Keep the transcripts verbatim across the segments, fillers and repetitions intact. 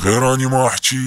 غير اني ما احكي.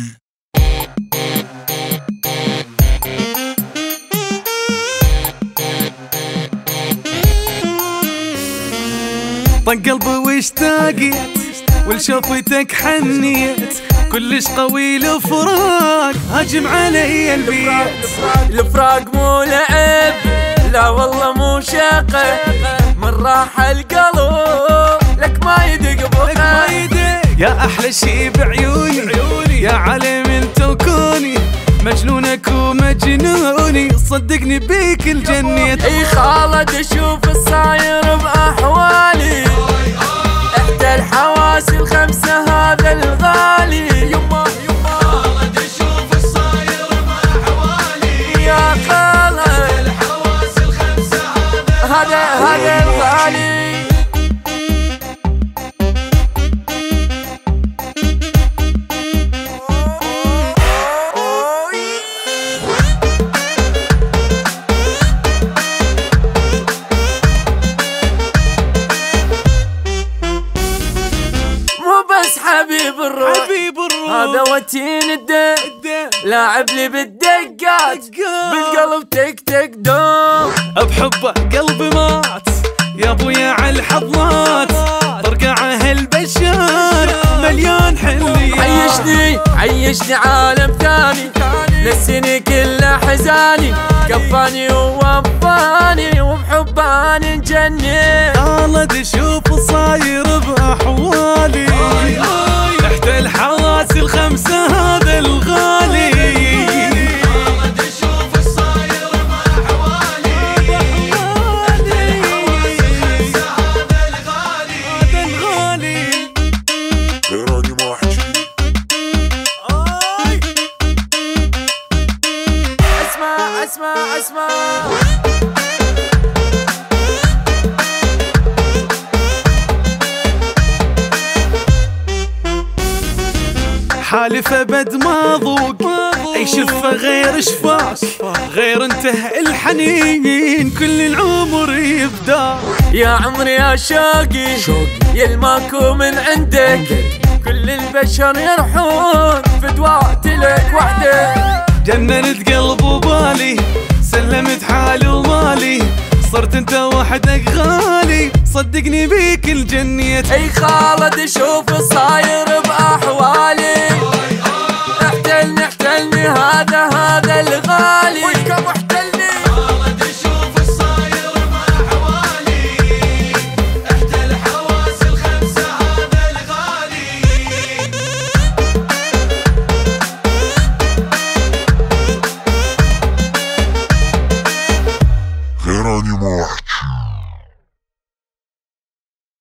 طق قلبي واشتاقت ولشوفتك حنيت، كلش قوي الفراق هاجم علي البيت. الفراق مو لعب، لا والله مو شقة، من راح القلب لك ما يدق بقى. يا احلى شي بعيوني يا علم انت وكوني، مجنونك ومجنوني صدقني بيك الجنيت. اي خالد اشوف الصاير باحوالي، احدى الحواس الخمسة هذا الغالي. يما يما خالد اشوف الصاير باحوالي، يا خالد الحواس الخمسة هذا هذا الغالي. حبيب الروح حبيب الروح هذا وتين الدين، لاعب لي بالدقات بالقلب تك تك دوم. بحبه قلبي مات يا ابويا على الحظات، طرقعه البشر مليان حليات. عيشني عيشني عالم ثاني، نسيني كل احزاني، كفاني ووفاني وبحباني نجني. خالد شوف صاير باحوالي، تحت الحواس الخمسة هذا الغالي. خالد شوف الصاير باحوالي، تحت الحواس الخمسة هذا الغالي. هذا الغالي غير اني ما احكي. اسمع اسمع اسمع حالف ابد ما ذوق اي شفه غير شفاك، غير انته الحنين كل العمر يبدا. يا عمري يا شوقي يلماكو من عندك، كل البشر يرحون فدوات لك وحدك. جننت قلب وبالي سلمت حالي ومالي، صرت انت وحدك غالي صدقني بيك الجنيت. اي خالد شوف صاير باحوالي، احتلني احتلني هذا هذا الغالي. وينكم احتلني خالد شوف الصاير باحوالي، احدى الحواس الخمسة هذا الغالي. غير اني ما احكي.